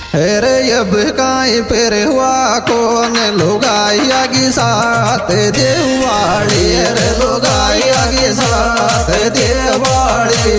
हेरे अब काई फिर हुआ कौन लुगाई आगे साथ देवाड़ी रे लुगाई आगे साथ देवाड़ी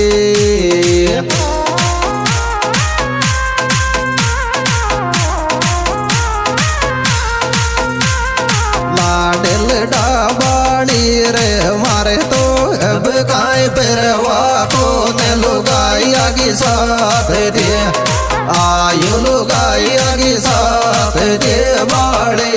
लाडल डाबाड़ी रे मारे तो अब काई फिर हुआ कौन लुगाई आगे साथ दे आयु लुगाई आगे साथ देवाड़ी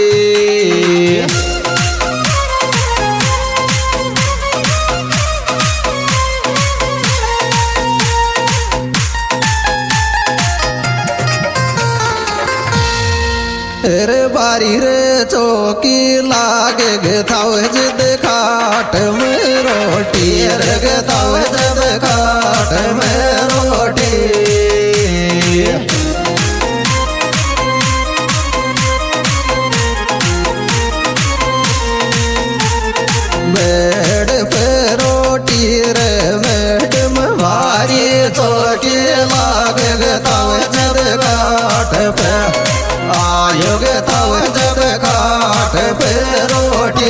रे बारी रे चौकी लागे गथाव जिद खाट में रोटी रे गथाव जिद खाट में रोटी बेड पे रोटी रे मैडम भारी चौकी लागे गथाव जिद खाट पे आयोग तव जब काट पे रोटी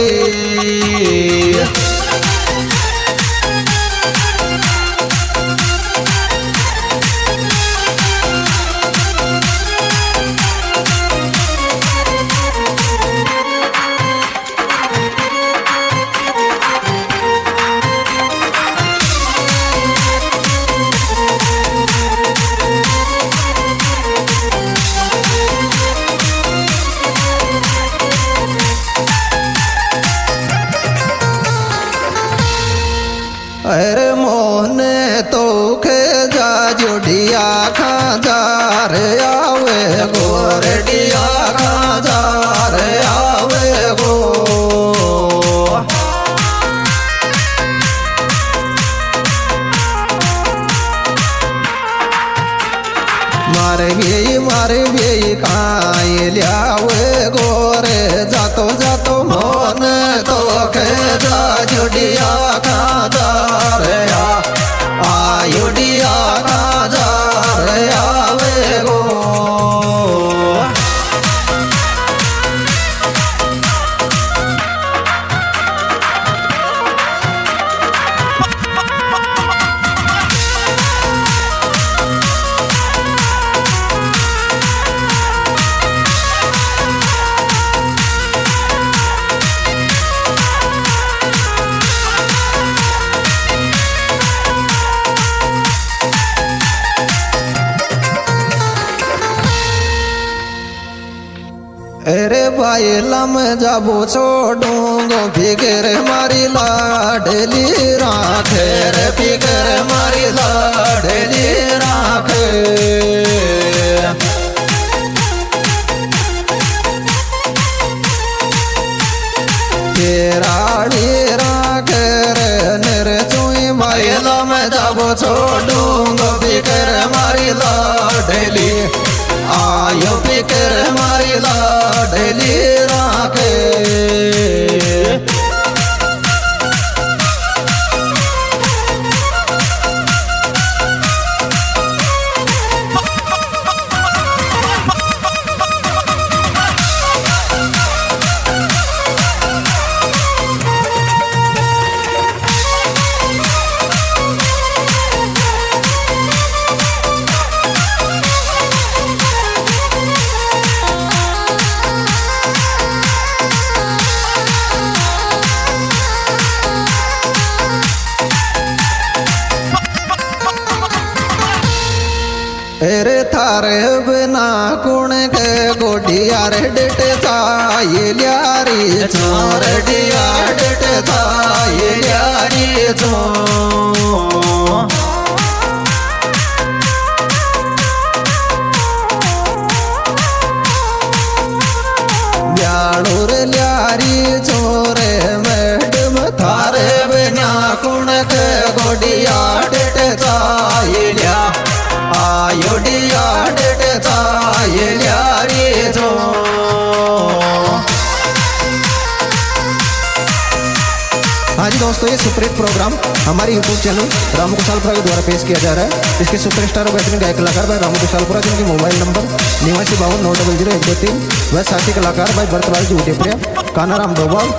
अरे मोहन तो खे जा जोड़िया खा जा रे आवे गोरडिया खा जा रे आवे गो मारे भी काई लियावे गोरे जातो जातो मोहन तो खे जा जोड़िया खा जा रे आयुडिया खा जा रे आवे गो अरे भाई लम जाबो छोड़ूंगो फिकर मारी लाडली राखे रे फिकर मारी लाडली राखे केराड़ी राखे रे निर चुई भाई लम जाबो छोड़ूंगो फिकर मारी लाडली आयो फिकर मारी लाडली राखे अरे थारे बिना कुण के गोडिया रे डेट ताये ल्यारी छोर डिया डेट ताये ल्यारी छो ब्याणुर ल्यारी छोरे मैडम थारे बिना कुण के गोडिया डेट ताये ल्या आयोडिया डेट ताये ल्यारी छो आज जी दोस्तों, ये सुपरहिट प्रोग्राम हमारे यूट्यूब चैनल रामू कुशालपुरा के द्वारा पेश किया जा रहा है। इसके सुपरस्टार और बेहतरीन गायक कलाकार भाई रामू कुशालपुरा, जिनके मोबाइल नंबर 8952900123, वह साथी कलाकार भाई भरतलाल जी उदयपुरिया, कानाराम डोभाल।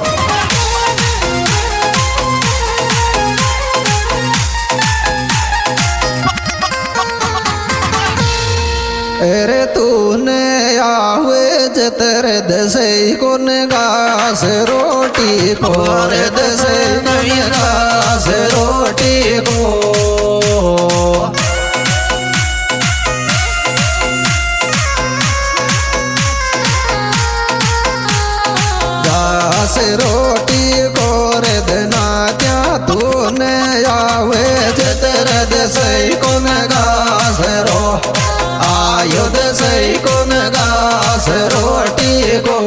अरे तूने आवे जतर दसई कोन घास रोटी को, रे दसई नहीं घास रोटी को। घास रोटी को रे दना क्या तूने आवे जतर दसई कोन घास रो, आयुध सही कोन घास रोटी को।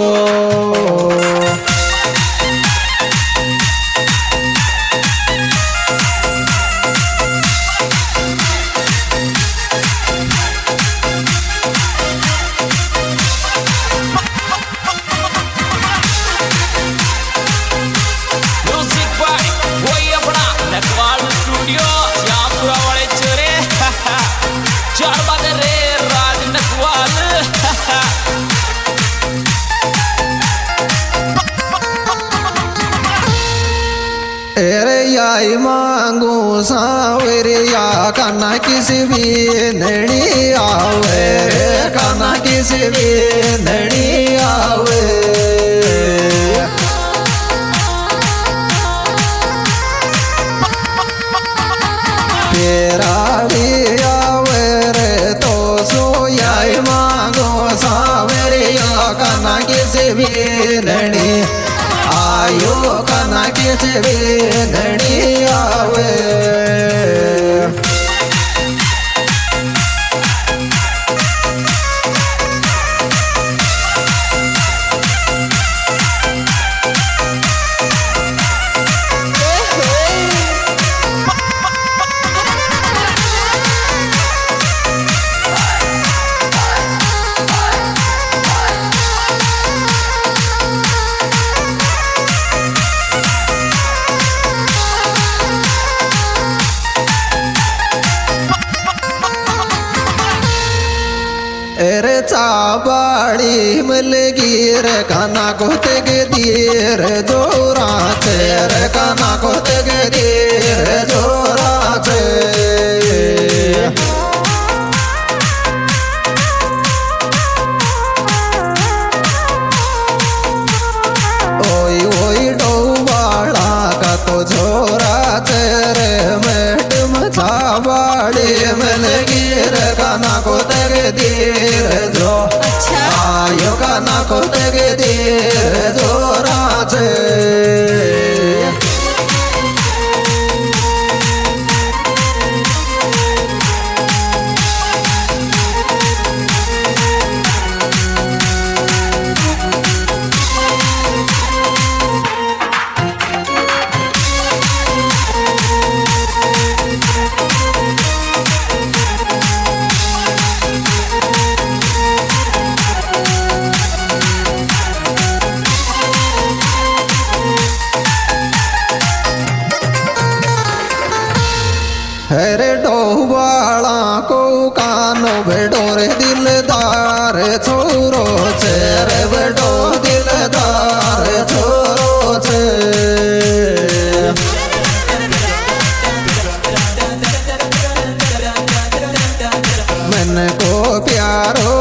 म्यूजिक बाय वही अपना नकवाल स्टूडियो श्यामपुरा वाले चोरे। चार बातें रे राज नकवाल। अरे याई मांगू सावरे या काना किसी भी नड़ी आवे, काना किसी भी नड़ी आवे। तेरा भी आवे रे तो सो याई मांगू सावरे या काना किसी भी नड़ी आयो, काना किसी भी नड़ी आवे। अरे चाबाड़ी मलगीर काना को तेग दीर जोरा चेर, काना को तेग दीर जोरा चे। ओई ओई डोबाड़ा का तो झोरा चेर, मैडम चाबाड़ी मलगीर काना को तेग दीर जो, आयो काना को तेग दीर जोरा चे। अरे डोबाला को कानो बेडो रे दिलदार छोरो छे, रे बेडो दिलदार छोरो छे। मन को प्यारो